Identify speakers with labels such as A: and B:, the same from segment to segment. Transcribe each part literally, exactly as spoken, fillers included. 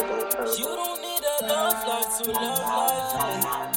A: You don't need a love life to love life.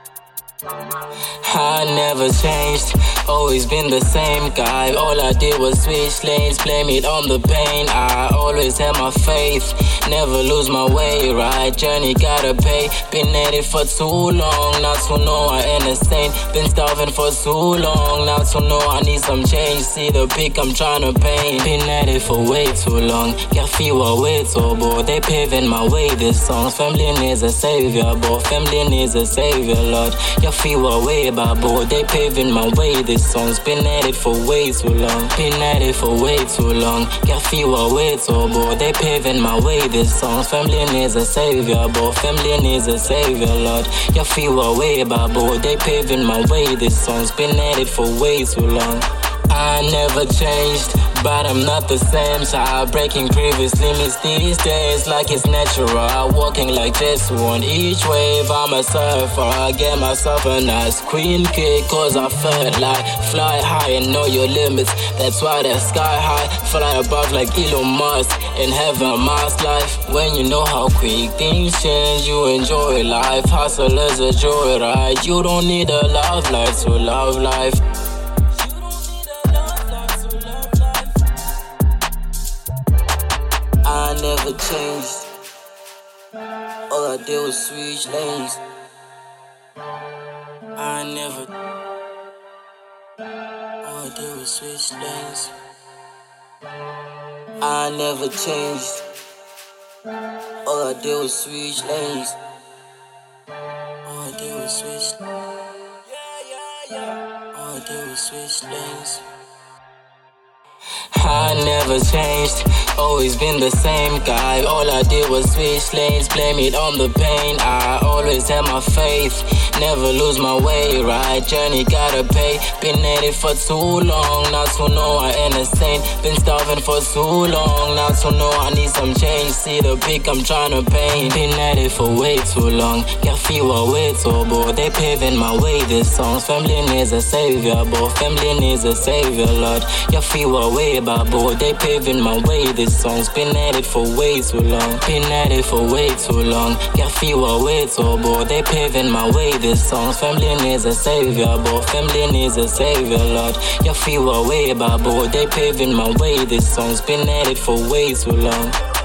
A: I never changed, always been the same guy. All I did was switch lanes, blame it on the pain. I always had my faith, never lose my way, right? Journey gotta pay, been at it for too long. Not to know I ain't a saint, been starving for too long. Not to know I need some change, see the pic I'm tryna paint. Been at it for way too long, got feel way too bored. They paving my way, this song. Family needs a savior, boy, family needs a savior, Lord. Your feel way about boy, they paving my way, this song's been at it for way too long. Been at it for way too long, got feel way too boy, they paving my way, this song's family needs a savior, boy, family needs a savior, Lord. Your feel way about boy, they paving my way, this song's been at it for way too long. I never changed, but I'm not the same child. Breaking previous limits these days like it's natural. Walking like just one each wave. I'm a surfer, I get myself a nice queen kick, cause I felt like fly high and know your limits. That's why they're sky high, fly above like Elon Musk and have a Mars life. When you know how quick things change, you enjoy life. Hustle is a joy, right? You don't need a love life to love life. I never changed, all I did was switch lanes. I never, all I did was switch lanes. I never changed, all I did was switch lanes. All I did was switch, all I did was switch lanes. I never changed, always been the same guy. All I did was switch lanes, blame it on the pain. I always had my faith, never lose my way, right? Journey gotta pay, been at it for too long. Not to know I ain't a saint, been starving for too long. Not to know I need some change, see the pic I'm tryna paint. Been at it for way too long, got feel way too bored. They paving my way, this song's family needs a savior, boy, family needs a savior, Lord. Your feel way about boy, they paving my way, this song's been at it for way too long. Been at it for way too long, got feel way too boy, they paving my way, this song's family needs a savior, boy, family needs a savior, Lord. Your feel way about boy, they paving my way, this song's been at it for way too long.